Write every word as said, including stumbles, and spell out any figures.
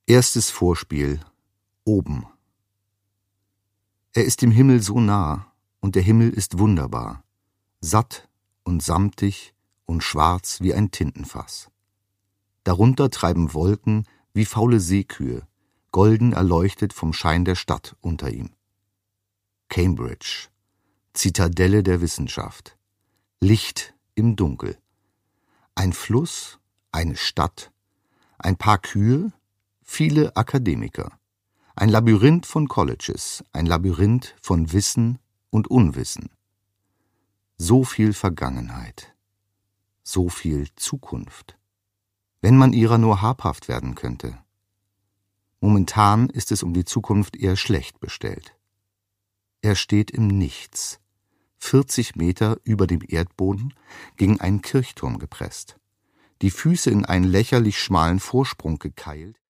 Erstes Vorspiel. Oben. Er ist dem Himmel so nah, und der Himmel ist wunderbar, satt und samtig und schwarz wie ein Tintenfass. Darunter treiben Wolken wie faule Seekühe, golden erleuchtet vom Schein der Stadt unter ihm. Cambridge, Zitadelle der Wissenschaft, Licht im Dunkel. Ein Fluss, eine Stadt, ein paar Kühe, viele Akademiker. Ein Labyrinth von Colleges, ein Labyrinth von Wissen und Unwissen. So viel Vergangenheit, so viel Zukunft. Wenn man ihrer nur habhaft werden könnte. Momentan ist es um die Zukunft eher schlecht bestellt. Er steht im Nichts, vierzig Meter über dem Erdboden, gegen einen Kirchturm gepresst, die Füße in einen lächerlich schmalen Vorsprung gekeilt,